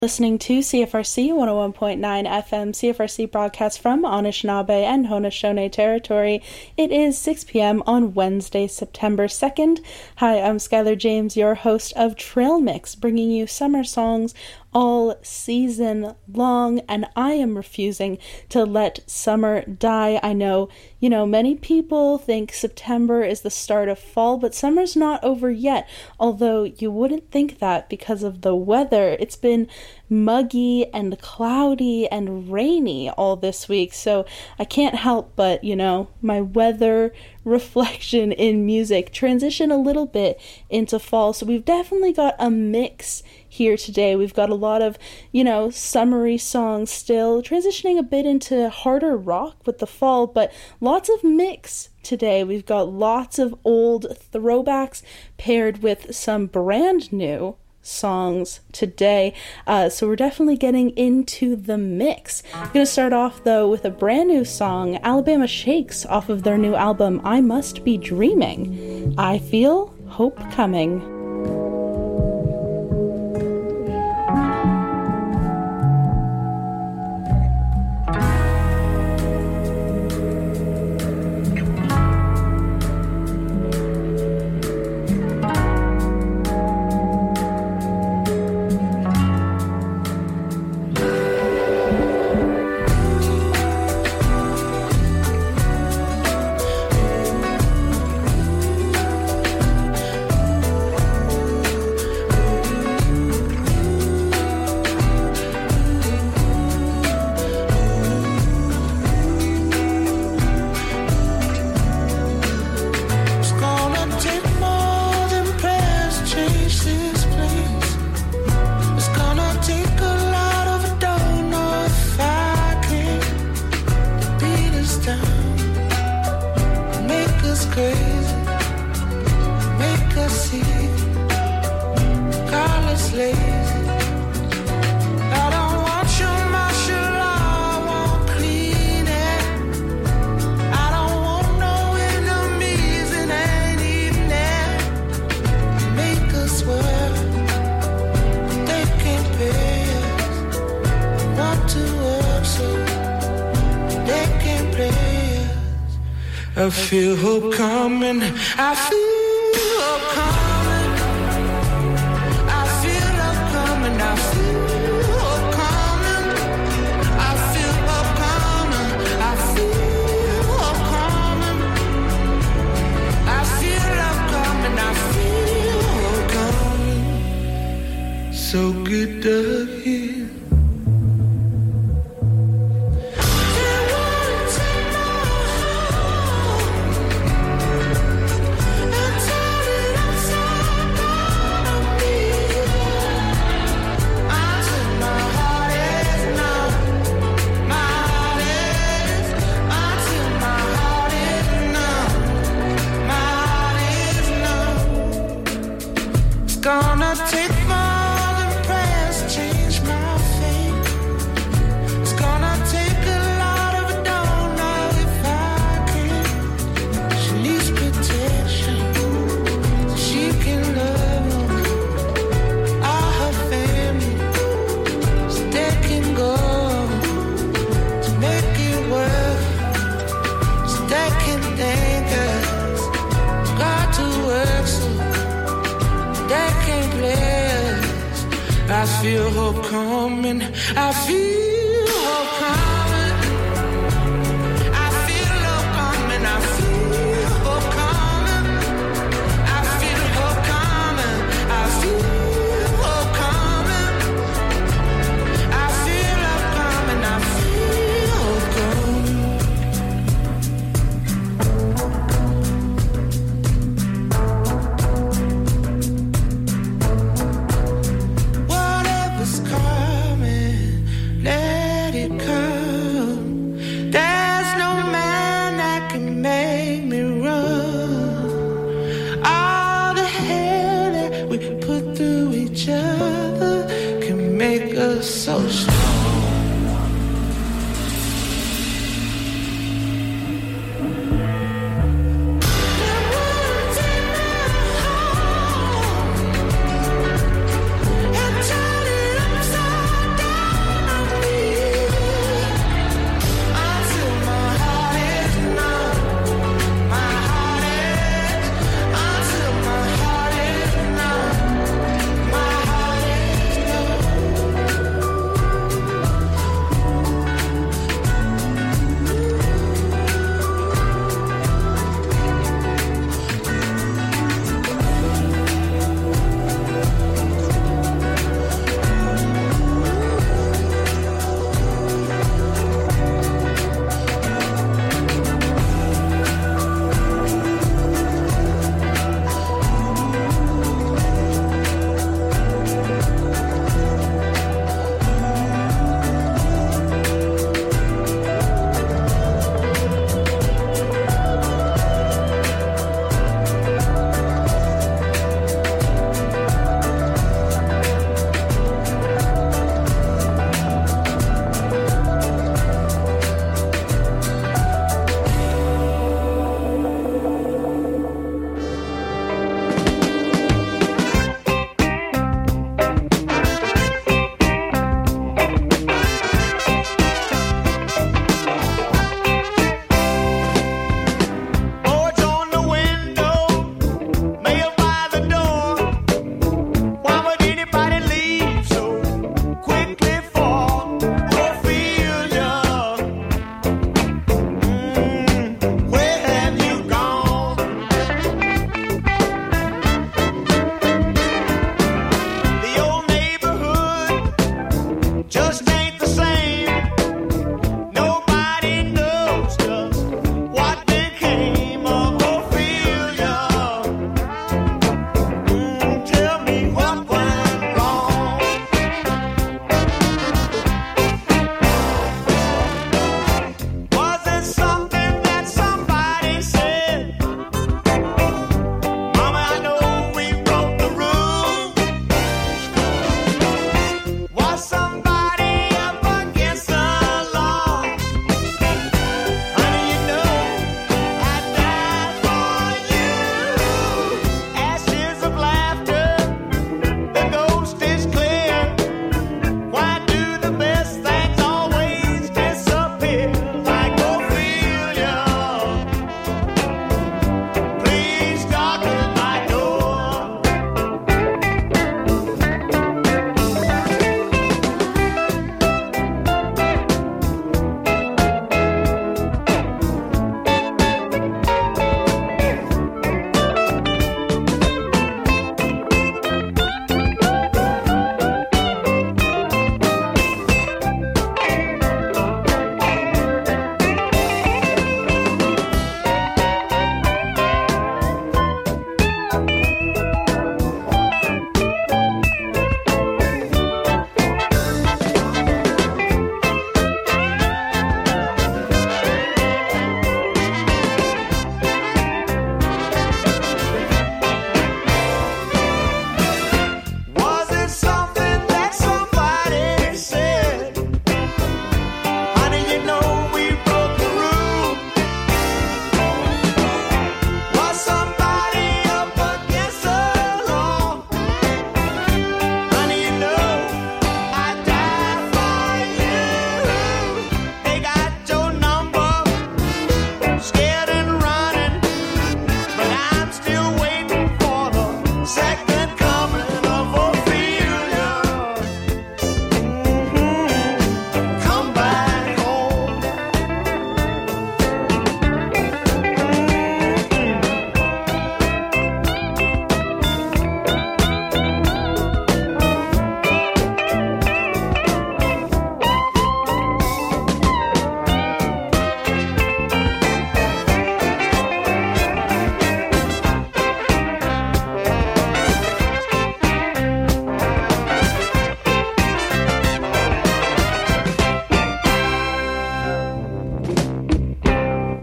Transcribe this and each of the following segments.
Listening to CFRC 101.9 FM, CFRC broadcast from Anishinaabe and Haudenosaunee territory. It is 6 p.m. on Wednesday, September 2nd. Hi, I'm Skylar James, your host of Trail Mix, bringing you summer songs all season long, and I am refusing to let summer die. I know, many people think September is the start of fall, but summer's not over yet, although you wouldn't think that because of the weather. It's been muggy and cloudy and rainy all this week, so I can't help but, my weather reflection in music transition a little bit into fall. So we've definitely got a mix here today. We've got a lot of, summery songs still, transitioning a bit into harder rock with the fall, but lots of mix today. We've got lots of old throwbacks paired with some brand new songs today, so we're definitely getting into the mix. I'm gonna start off though with a brand new song, Alabama Shakes, off of their new album I Must Be Dreaming. I Feel Hope Coming. I feel hope coming, I feel hope coming, I feel hope coming, I feel hope coming, I feel hope coming, I feel hope coming, I feel hope coming, I feel hope coming, so good to hear. Gonna take more than prayers, change my fate. It's gonna take a lot of it, don't know if I can. She needs protection, so she can love all her family, so they can go to make it work, so they can thank us, got to work so they can't play us. I feel hope coming, I feel hope coming, I feel hope coming, I feel hope coming, I feel hope coming, I feel hope coming, I feel hope coming, I feel hope coming. Whatever's coming, let it come. There's no man that can make me run. All the hell that we put through each other can make us so strong. And turn it upside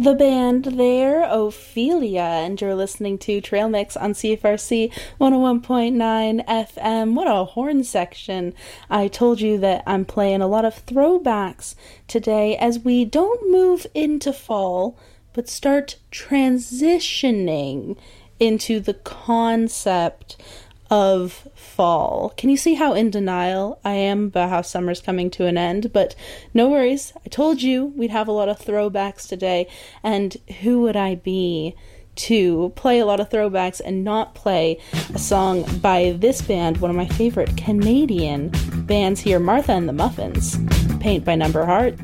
The band there, Ophelia, and you're listening to Trail Mix on CFRC 101.9 FM. What a horn section. I told you that I'm playing a lot of throwbacks today as we don't move into fall, but start transitioning into the concept of fall. Can you see how in denial I am about how summer's coming to an end? But no worries, I told you we'd have a lot of throwbacks today, and who would I be to play a lot of throwbacks and not play a song by this band, one of my favorite Canadian bands here, Martha and the Muffins, Paint by Number Heart.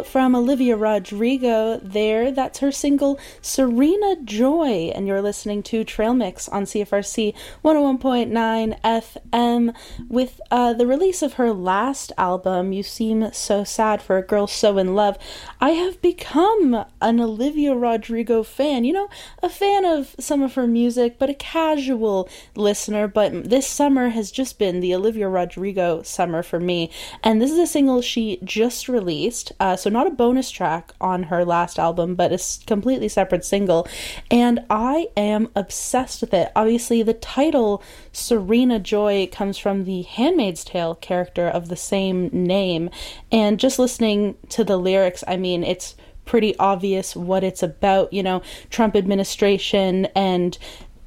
out from Olivia Rodrigo there. That's her single Serena Joy, and you're listening to Trail Mix on CFRC 101.9 FM. With the release of her last album, You Seem So Sad for a Girl So in Love, I have become an Olivia Rodrigo fan. You know, a fan of some of her music, but a casual listener. But this summer has just been the Olivia Rodrigo summer for me, and this is a single she just released, so not a bonus track on her last album, but a completely separate single, and I am obsessed with it. Obviously, the title Serena Joy comes from the Handmaid's Tale character of the same name, and just listening to the lyrics, I mean, it's pretty obvious what it's about. You know, Trump administration, and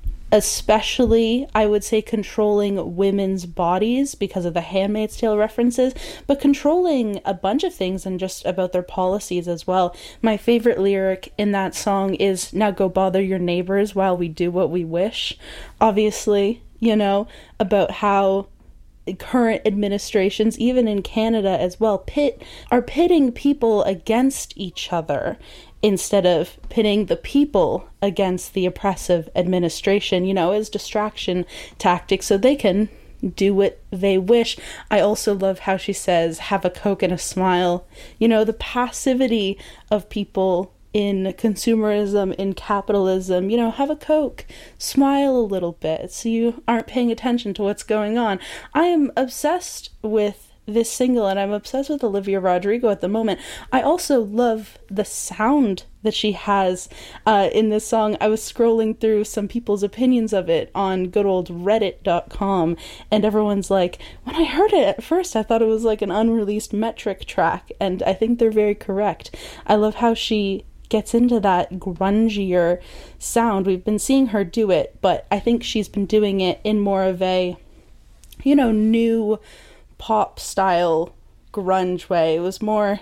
especially, I would say, controlling women's bodies because of the Handmaid's Tale references, but controlling a bunch of things and just about their policies as well. My favorite lyric in that song is, "Now go bother your neighbors while we do what we wish." Obviously, you know, about how current administrations, even in Canada as well, are pitting people against each other instead of pitting the people against the oppressive administration, you know, as distraction tactics so they can do what they wish. I also love how she says, "Have a Coke and a smile." You know, the passivity of people in consumerism, in capitalism, you know, have a Coke, smile a little bit so you aren't paying attention to what's going on. I am obsessed with this single, and I'm obsessed with Olivia Rodrigo at the moment. I also love the sound that she has in this song. I was scrolling through some people's opinions of it on good old reddit.com, and everyone's like, when I heard it at first, I thought it was like an unreleased Metric track, and I think they're very correct. I love how she gets into that grungier sound. We've been seeing her do it, but I think she's been doing it in more of a, you know, new pop style grunge way. It was more,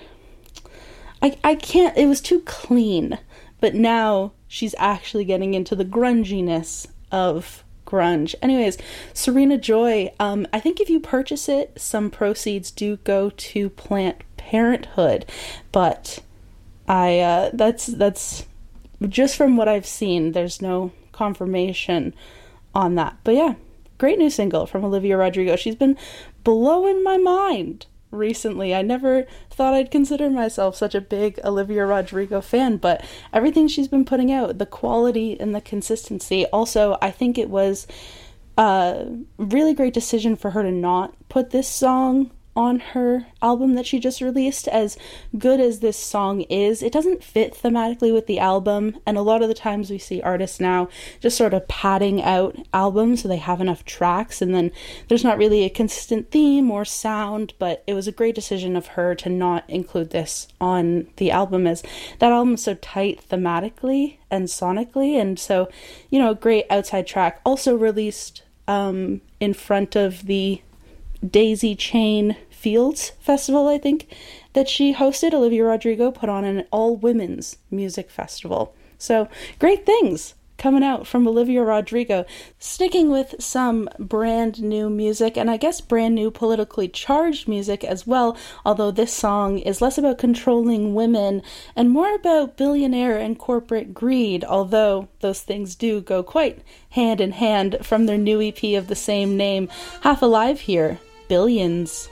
it was too clean, but now she's actually getting into the grunginess of grunge. Anyways, Serena Joy, I think if you purchase it, some proceeds do go to Planned Parenthood, but that's just from what I've seen. There's no confirmation on that, but yeah, great new single from Olivia Rodrigo. She's been blowing my mind recently. I never thought I'd consider myself such a big Olivia Rodrigo fan, but everything she's been putting out, the quality and the consistency. Also, I think it was a really great decision for her to not put this song on her album that she just released. As good as this song is, it doesn't fit thematically with the album, and a lot of the times we see artists now just sort of padding out albums so they have enough tracks, and then there's not really a consistent theme or sound. But it was a great decision of her to not include this on the album, as that album is so tight thematically and sonically, and so, you know, great outside track. Also released in front of the Daisy Chain Fields Festival, I think, that she hosted. Olivia Rodrigo put on an all-women's music festival. So, great things coming out from Olivia Rodrigo. Sticking with some brand new music, and I guess brand new politically charged music as well, although this song is less about controlling women and more about billionaire and corporate greed, although those things do go quite hand in hand. From their new EP of the same name, Half Alive here, Billions.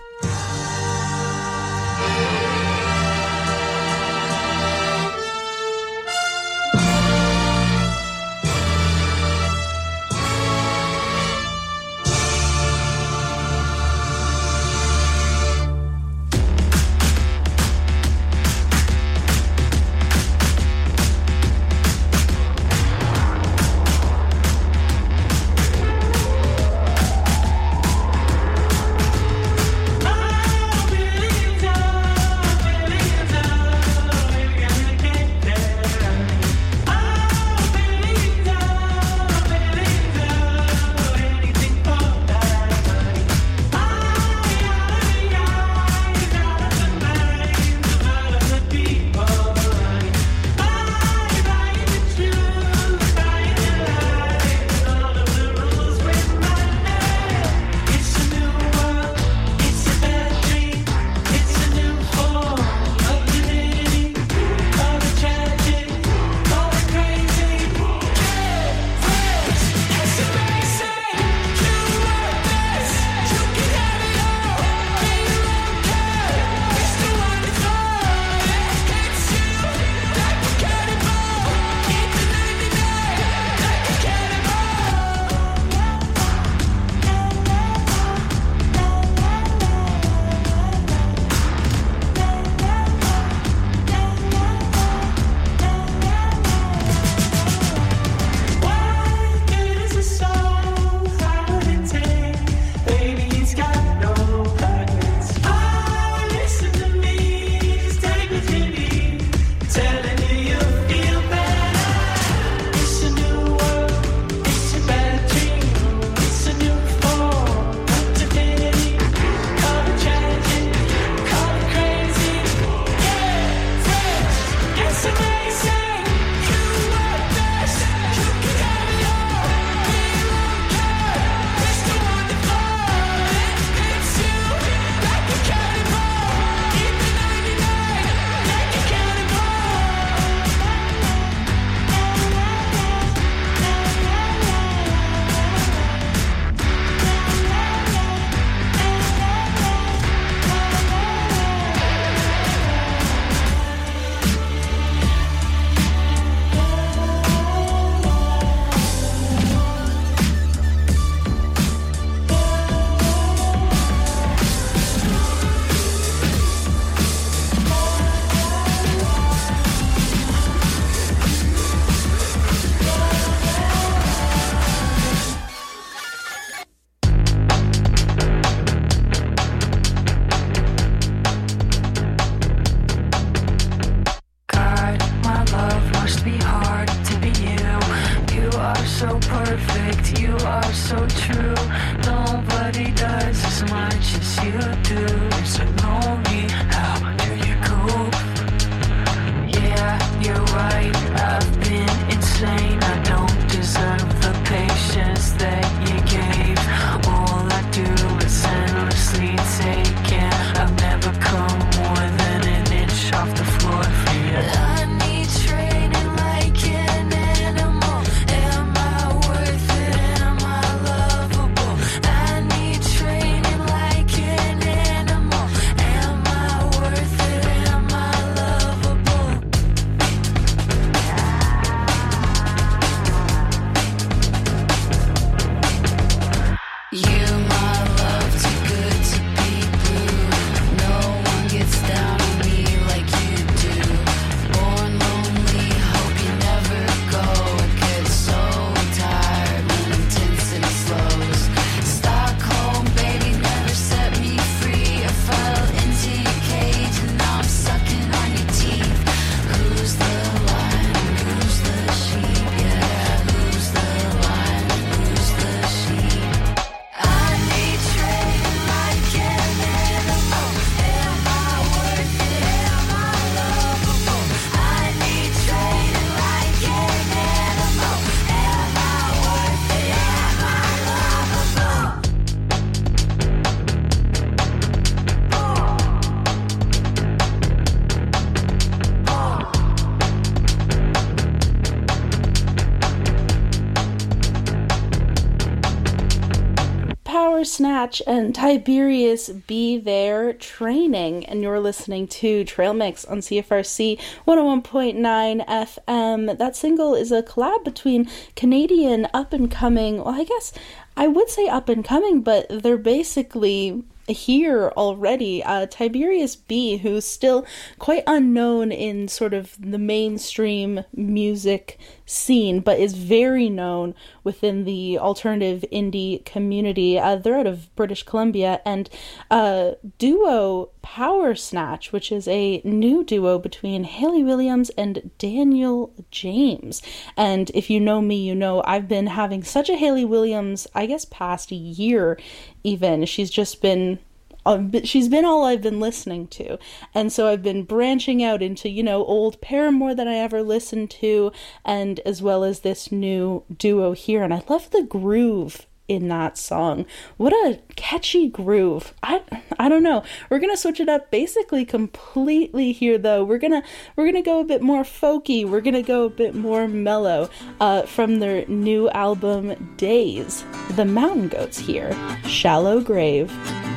Snatch and Tiberius Be There Training, and you're listening to Trail Mix on CFRC 101.9 FM. That single is a collab between Canadian up-and-coming, well, I guess I would say up-and-coming, but they're basically here already. Tiberius B, who's still quite unknown in sort of the mainstream music scene, but is very known within the alternative indie community. They're out of British Columbia, and duo Power Snatch, which is a new duo between Hayley Williams and Daniel James. And if you know me, you know I've been having such a Hayley Williams, I guess past a year even. She's been all I've been listening to. And so I've been branching out into, old Paramore that I ever listened to, and as well as this new duo here. And I love the groove in that song. What a catchy groove. I don't know. We're gonna switch it up basically completely here though. We're gonna go a bit more folky. We're gonna go a bit more mellow from their new album Days. The Mountain Goats here. Shallow Grave.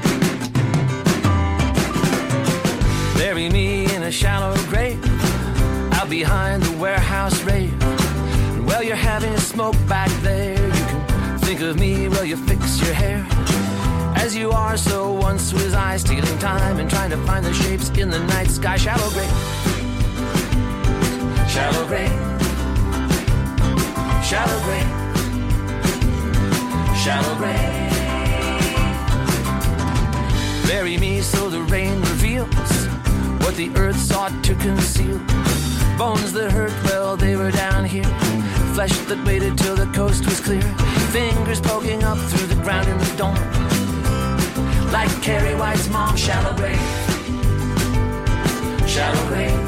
Bury me in a shallow grave out behind the warehouse rave. And while you're having a smoke back there, you can think of me while you fix your hair. As you are, so once was I, stealing time and trying to find the shapes in the night sky. Shallow grave, shallow grave, shallow grave, shallow grave. Bury me so the rain reveals what the earth sought to conceal. Bones that hurt, well, they were down here. Flesh that waited till the coast was clear. Fingers poking up through the ground in the dawn. Like Carrie White's mom. Shallow grave, shallow grave,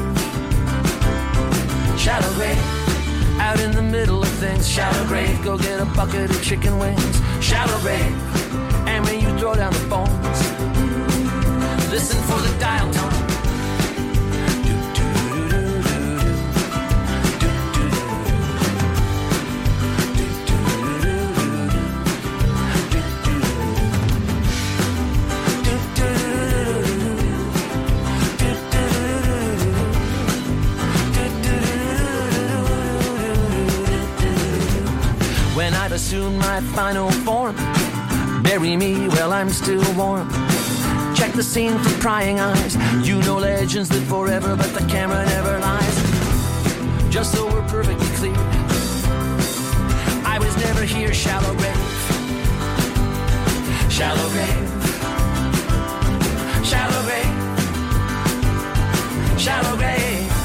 shallow grave. Out in the middle of things. Shallow grave, go get a bucket of chicken wings. Shallow grave, and when you throw down the bones, listen for the dial tone. When I've assumed my final form, bury me while I'm still warm. Check the scene for prying eyes. You know legends live forever, but the camera never lies. Just so we're perfectly clear, I was never here. Shallow grave, shallow grave, shallow grave, shallow grave.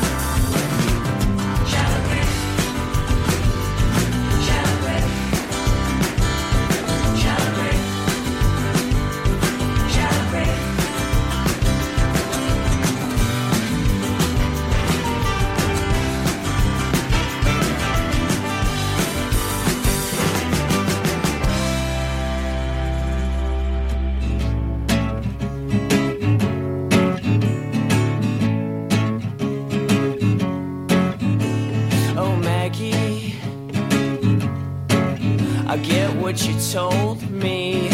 I get what you told me.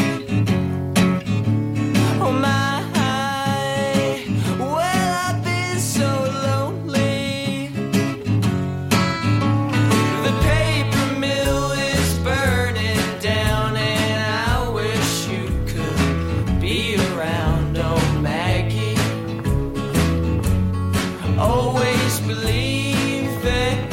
Oh my, well I've been so lonely. The paper mill is burning down and I wish you could be around. Oh Maggie, always believe it.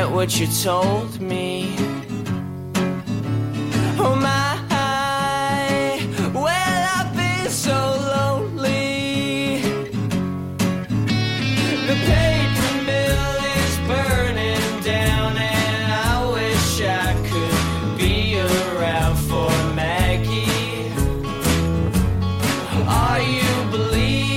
not what you told me. Oh my, well I've been so lonely. The paper mill is burning down and I wish I could be around for Maggie. Are you believing?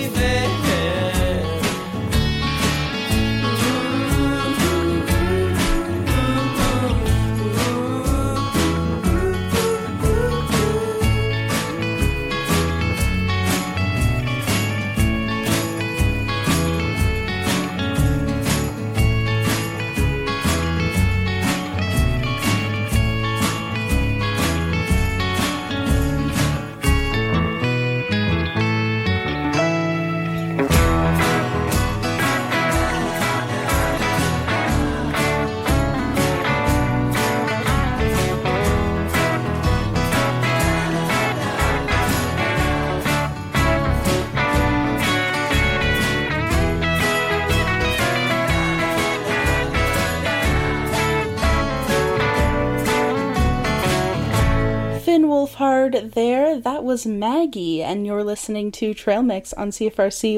Wolfhard there. That was Maggie, and you're listening to Trail Mix on CFRC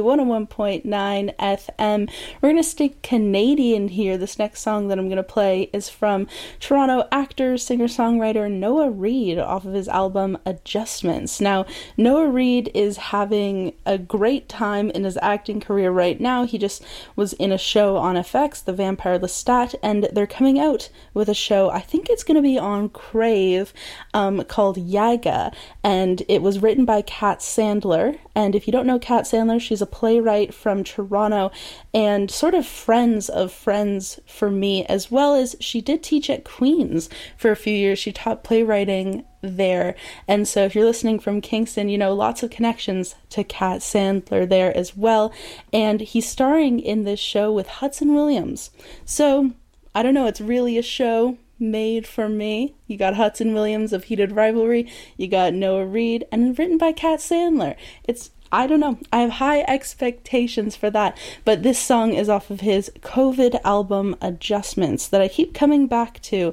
101.9 FM. We're going to stay Canadian here. This next song that I'm going to play is from Toronto actor, singer-songwriter Noah Reid off of his album Adjustments. Now, Noah Reid is having a great time in his acting career right now. He just was in a show on FX, The Vampire Lestat, and they're coming out with a show, I think it's going to be on Crave, called Yaga, and it was written by Kat Sandler. And if you don't know Kat Sandler, she's a playwright from Toronto and sort of friends of friends for me, as well as she did teach at Queen's for a few years. She taught playwriting there, and so if you're listening from Kingston, you know lots of connections to Kat Sandler there as well. And he's starring in this show with Hudson Williams, so I don't know, it's really a show made for me. You got Hudson Williams of Heated Rivalry, you got Noah Reid, and written by Kat Sandler. I don't know, I have high expectations for that, but this song is off of his COVID album Adjustments that I keep coming back to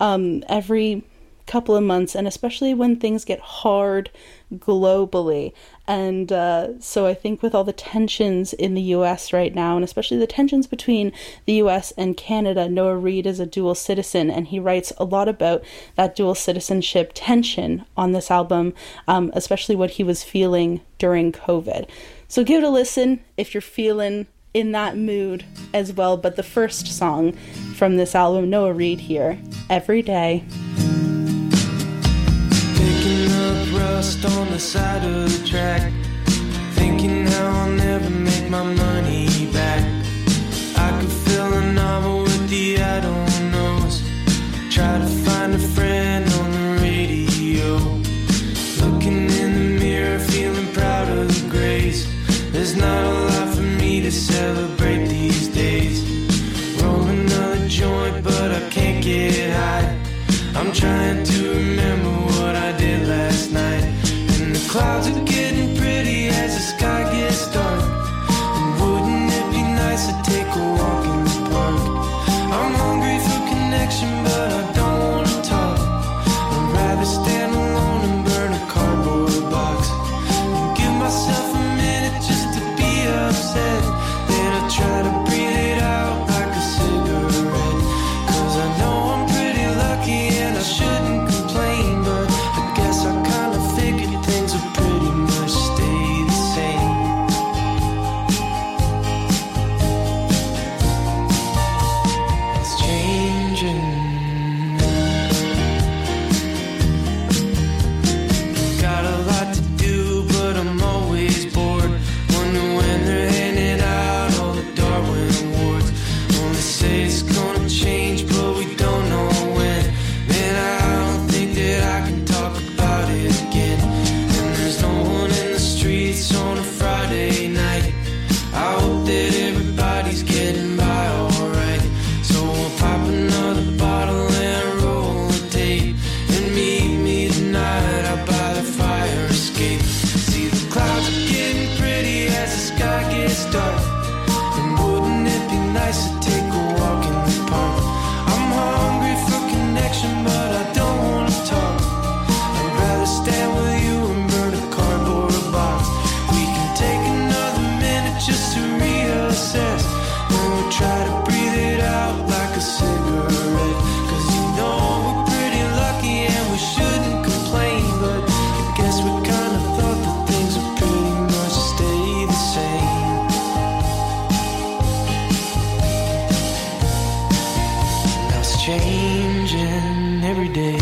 every couple of months, and especially when things get hard globally. And so I think with all the tensions in the US right now, and especially the tensions between the US and Canada, Noah Reid is a dual citizen, and he writes a lot about that dual citizenship tension on this album, especially what he was feeling during COVID. So give it a listen if you're feeling in that mood as well. But the first song from this album, Noah Reid here, Every Day. Picking up rust on the side of the track, thinking how I'll never make my money back. I could fill a novel with the I don't knows. Try to find a friend on the radio. Looking in the mirror, feeling proud of the grace. There's not a lot for me to celebrate these days. Roll another joint, but I can't get high. I'm trying to remember what I did last night. And the clouds are getting pretty as the sky gets dark. And wouldn't it be nice to take a walk in the park? I'm hungry for connection, but I don't want to talk. I'd rather stand alone and burn a cardboard box and give myself a minute just to be upset. Then I try to breathe it out like a cigarette. 'Cause I know I'm pretty lucky and I shouldn't complain, but I guess I kind of figured things would pretty much stay the same. It's changing. changing every day.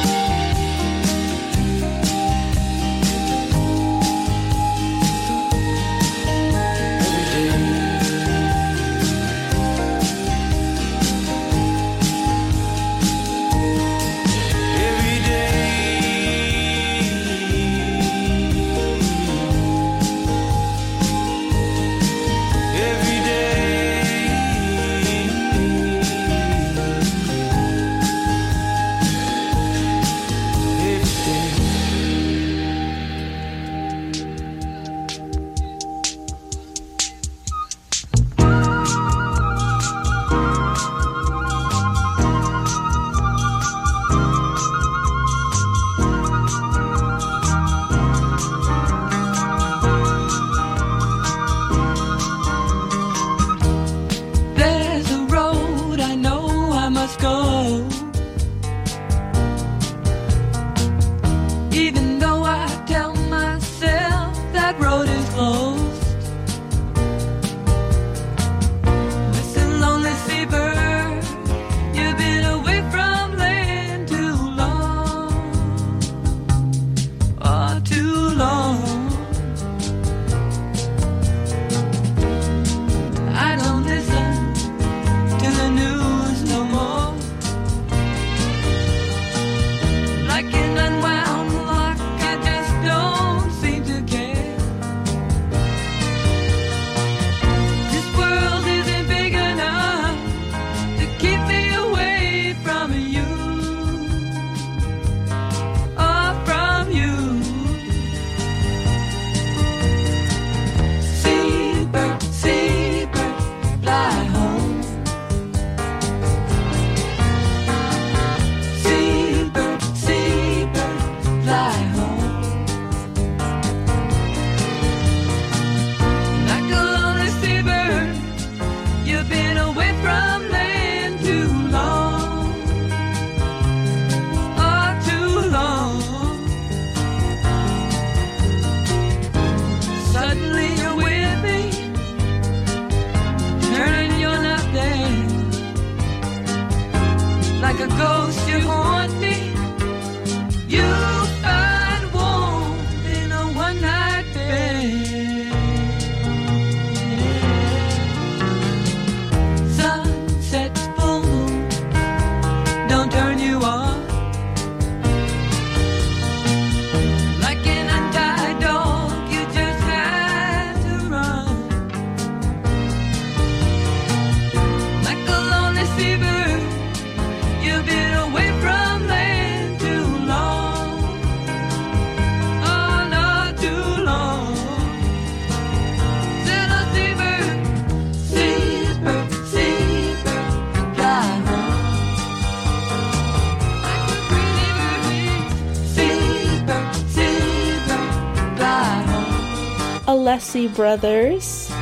Alessi Brothers.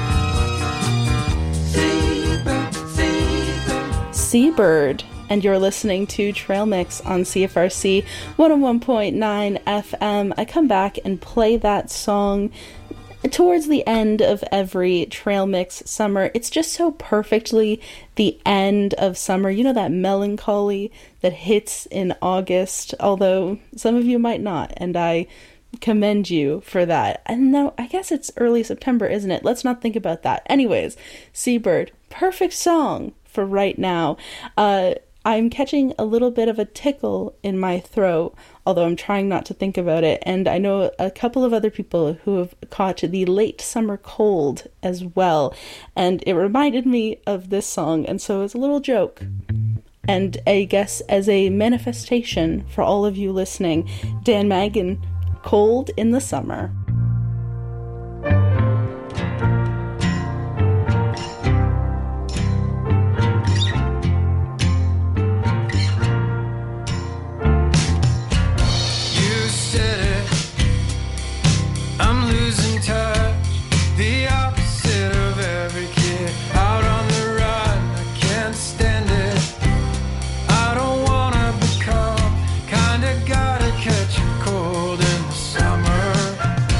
Seabird. And you're listening to Trail Mix on CFRC 101.9 FM. I come back and play that song towards the end of every Trail Mix summer. It's just so perfectly the end of summer. You know, that melancholy that hits in August, although some of you might not, and I commend you for that. And no, I guess it's early September, isn't it? Let's not think about that. Anyways, Seabird, perfect song for right now. I'm catching a little bit of a tickle in my throat, although I'm trying not to think about it. And I know a couple of other people who have caught the late summer cold as well. And it reminded me of this song, and so it's a little joke. And I guess as a manifestation for all of you listening, Dan Magin, Cold in the Summer. Kinda gotta catch a cold in the summer.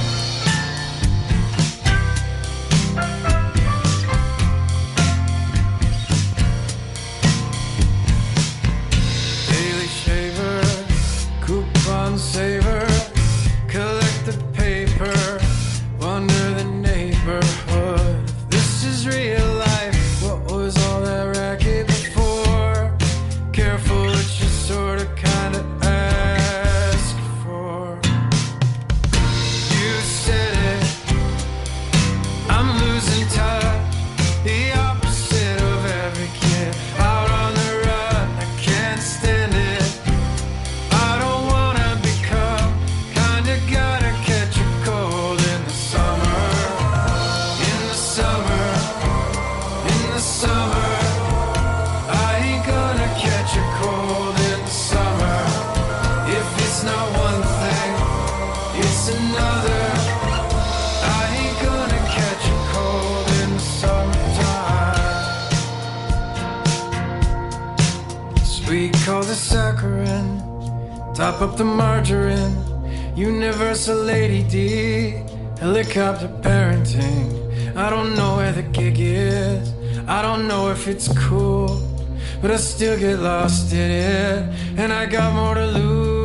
We call the saccharin, top up the margarine, universal lady D, helicopter parenting. I don't know where the gig is, I don't know if it's cool, but I still get lost in it, and I got more to lose.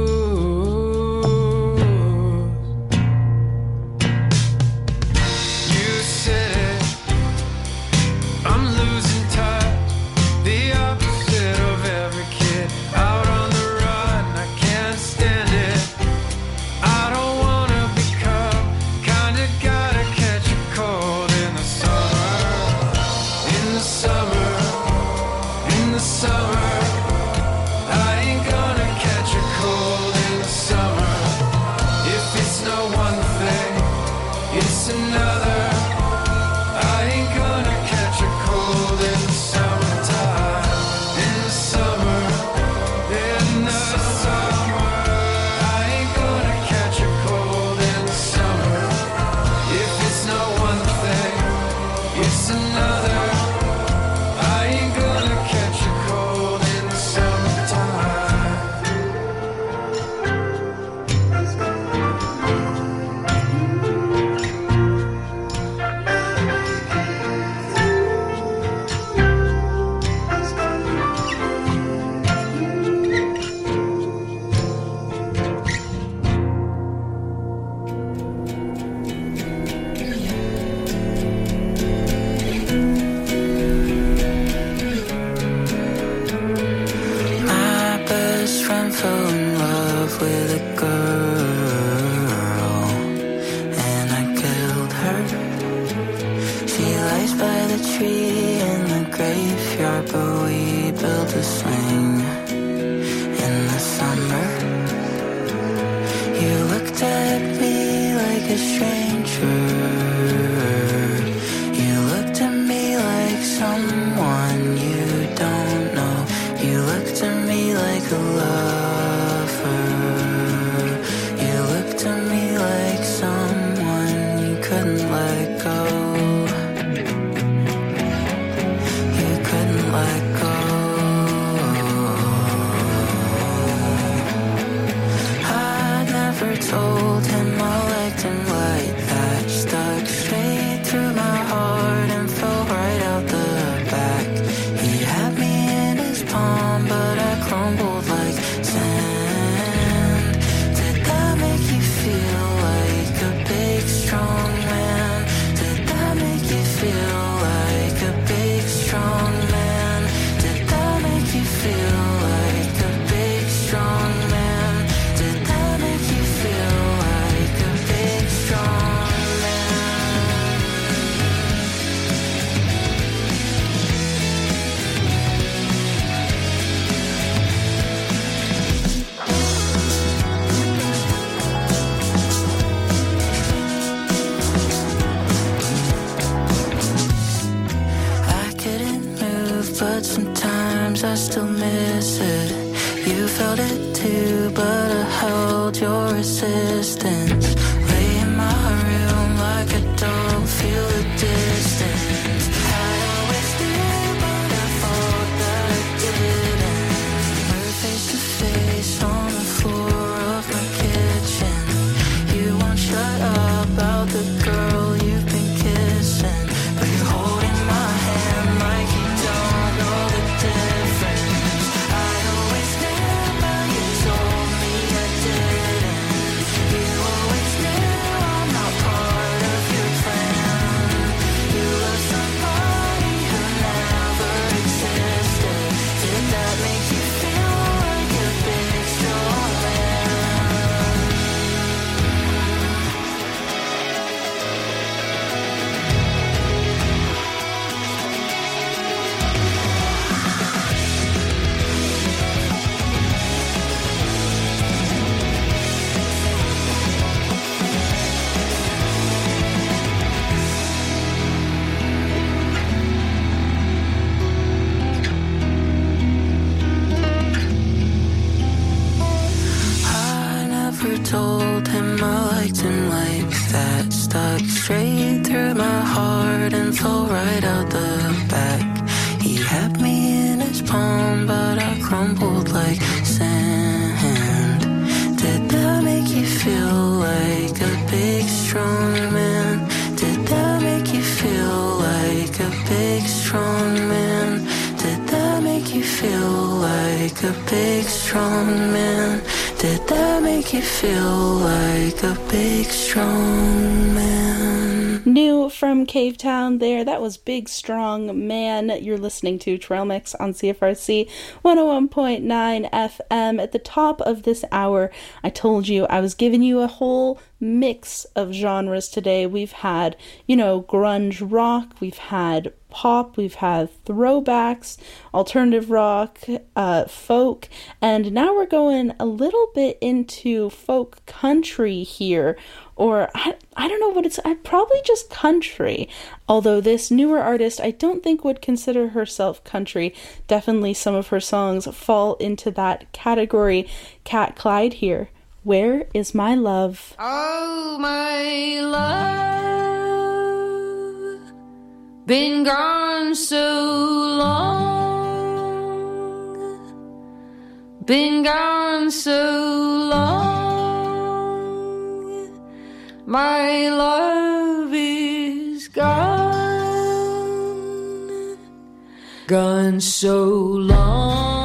You said it, I'm losing touch, the opposite of every kid out on the run. I can't stand it, I don't wanna become kinda gotta catch a cold in the summer, in the summer, in the summer. I ain't gonna catch a cold in the summer. If it's no one thing, it's another. I ain't gonna catch a cold in the summertime. In the summer, in the summer. I ain't gonna catch a cold in the summer. If it's no one thing, it's another. I ain't gonna catch a cold in the summertime. My best friend fell in love with a girl, and I killed her. She lies by the tree in the graveyard, but we built a swing in the summer. You looked at me like a stranger. You looked at me like someone you don't know. You looked at me like a lover. You looked at me like someone you couldn't let go. You couldn't let go. I never told him I liked him like that. Stuck straight through my heart and fell right out the back. He had me in his palm, but I crumbled like sand. Did that make you feel like a big strong man? Did that make you feel like a big strong man? Did that make you feel like a big strong man? Did that make you feel like a big strong man? I couldn't move, but sometimes I still miss it. You felt it too, but I held your resistance. Lay in my room like I don't feel the distance. I always did, but I thought that I didn't. We're face to face on the floor of my kitchen. You won't shut up about the girl you've been kissing, but you're holding my hand like you don't know the difference. I always knew, but you told me I didn't. You always knew I'm not part of your plan. You love somebody who never existed. Did that make you feel like a big strong man? I never told him I liked him like that. Stuck straight through my heart and fell right out the back. He had me in his palm, but I crumbled crumbled like sand. Did that make you feel like a big strong man? Did that make you feel like a big strong man? Did that make you feel like a big strong man? Did that make you feel like a big strong man? New from Cave Town there, that was Big Strong Man. You're listening to Trail Mix on CFRC 101.9 FM. At the top of this hour, I told you I was giving you a whole mix of genres today. We've had, grunge rock, we've had pop, we've had throwbacks, alternative rock, folk, and now we're going a little bit into folk country here, or I don't know what it's, probably just country, although this newer artist I don't think would consider herself country. Definitely some of her songs fall into that category. Cat Clyde here. Where is my love? Oh, my love, been gone so long, been gone so long, my love is gone, gone so long.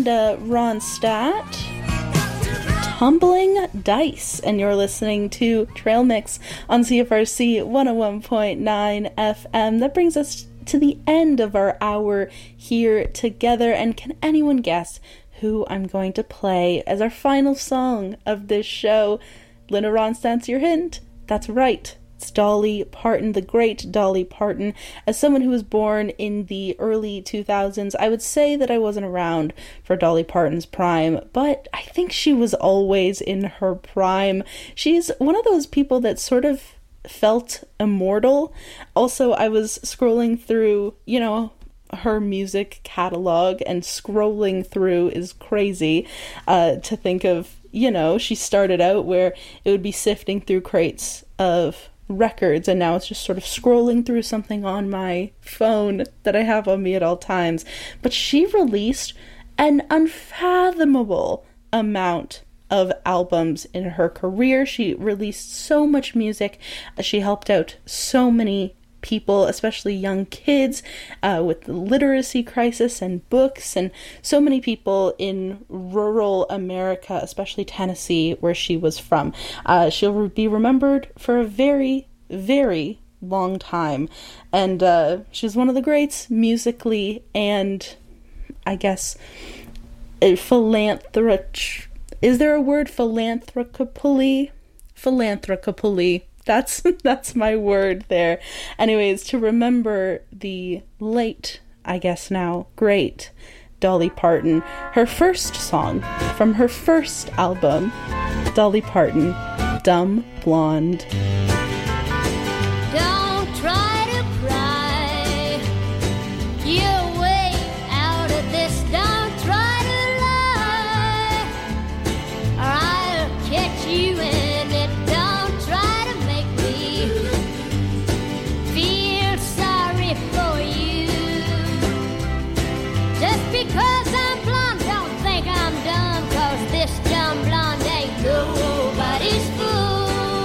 Amanda Ronstadt, Tumbling Dice, and you're listening to Trail Mix on CFRC 101.9 FM. That brings us to the end of our hour here together, and can anyone guess who I'm going to play as our final song of this show? Linda Ronstadt's your hint. That's right. It's Dolly Parton, the great Dolly Parton. As someone who was born in the early 2000s, I would say that I wasn't around for Dolly Parton's prime, but I think she was always in her prime. She's one of those people that sort of felt immortal. Also, I was scrolling through, her music catalog, and scrolling through is crazy to think of, she started out where it would be sifting through crates of records, and now it's just sort of scrolling through something on my phone that I have on me at all times. But she released an unfathomable amount of albums in her career. She released so much music. She helped out so many people, especially young kids, with the literacy crisis and books, and so many people in rural America, especially Tennessee, where she was from. She'll be remembered for a very, very long time, and she's one of the greats musically, and I guess philanthropic. Is there a word? Philanthropically? Philanthropically. That's my word there. Anyways, to remember the late, I guess now, great Dolly Parton, her first song from her first album, Dolly Parton, Dumb Blonde. Don't try to cry your way out of this. Don't try to lie, or I'll catch you in it. Don't try to make me feel sorry for you. Just because I'm blonde, don't think I'm dumb, 'cause this dumb blonde ain't nobody's fool.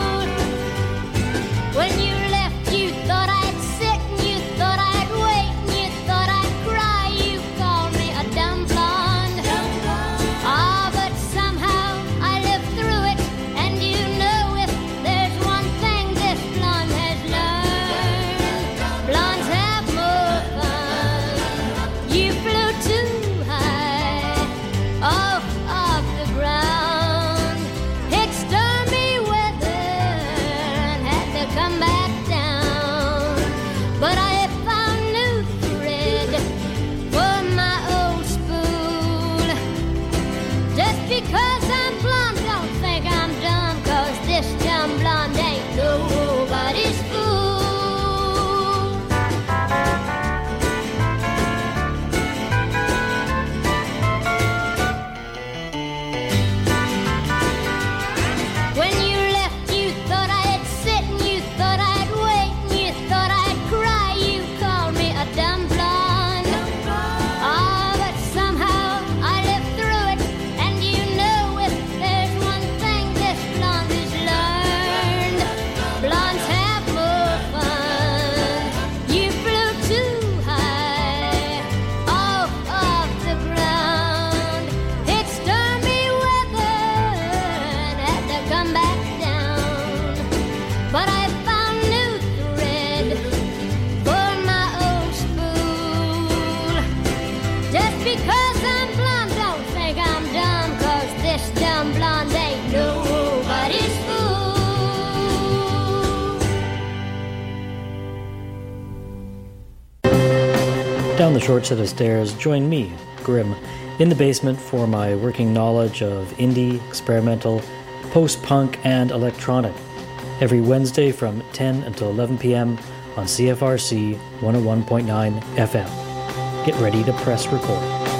When you left, you thought I'd sit and you thought I'd wait and you thought I'd cry. You called me a dumb blonde. Ah, but somehow I lived through it, and you know if there's one thing this blonde has learned, blondes have more fun. You flew too high off the ground. It's stormy weather and had to come back down, but I found new thread for my old spool. Just because I'm blonde, don't think I'm dumb, 'cause this dumb blonde ain't nobody's fool. When you left, you thought I'd sit and you thought I'd wait and you thought I'd cry. You called me a dumb blonde. Ah, but somehow I lived through it, and you know if there's one thing this blonde has learned, blondes have more fun. You flew too high off the ground. It's stormy weather and had to come back down, but I found new thread for my old spool. Just because I'm blonde, don't think I'm dumb, 'cause this dumb blonde ain't nobody's fool. Down the short set of stairs, join me, Grim, in the basement for my working knowledge of indie, experimental, post-punk, and electronic. Every Wednesday from 10 until 11 p.m. on CFRC 101.9 FM. Get ready to press record.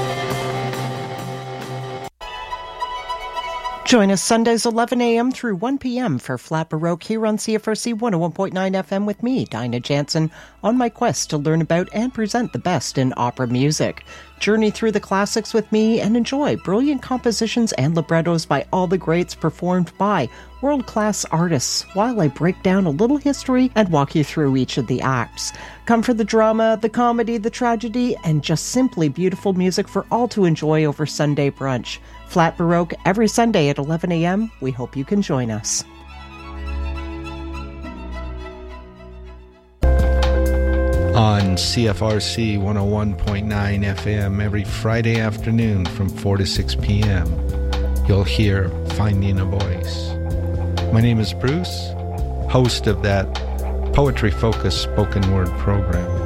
Join us Sundays 11 a.m. through 1 p.m. for Flat Baroque here on CFRC 101.9 FM with me, Dinah Jansen, on my quest to learn about and present the best in opera music. Journey through the classics with me and enjoy brilliant compositions and librettos by all the greats performed by world-class artists while I break down a little history and walk you through each of the acts. Come for the drama, the comedy, the tragedy, and just simply beautiful music for all to enjoy over Sunday brunch. Flat Baroque every Sunday at 11 a.m. We hope you can join us. On CFRC 101.9 FM every Friday afternoon from 4 to 6 p.m. You'll hear Finding a Voice. My name is Bruce, host of that poetry-focused spoken word program.